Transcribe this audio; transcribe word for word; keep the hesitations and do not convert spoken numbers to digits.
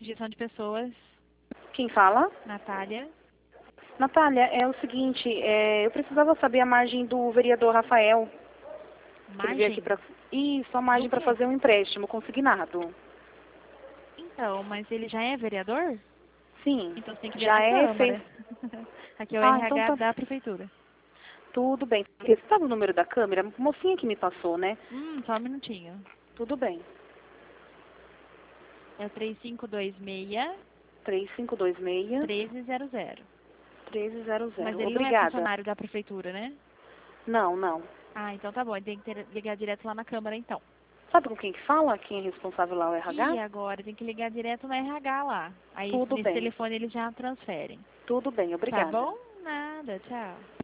gestão de pessoas. Quem fala? Natália. Natália, é o seguinte, é, eu precisava saber a margem do vereador Rafael. Que ele veio aqui Margem? pra... Isso, a margem Do para quê? fazer um empréstimo consignado. Então, mas ele já é vereador? Sim, Então você tem que vir já na é... Fez... Câmara. Aqui é o Ah, então R H tá... da Prefeitura. Tudo bem. Você sabe o número da câmera? A mocinha que me passou, né? Hum, só um minutinho. Tudo bem. É o três cinco dois seis, três cinco dois seis, um três zero zero. treze zero Mas zero. ele não é Obrigada. funcionário da Prefeitura, né? Não, não. Ah, então tá bom. Ele tem que ter, ligar direto lá na Câmara, então. Sabe com quem que fala? Quem é responsável lá, o R E H? agora tem que ligar direto no R H lá. Aí Tudo nesse bem. telefone eles já transferem. Tudo bem, Tá obrigada. bom? Nada, tchau.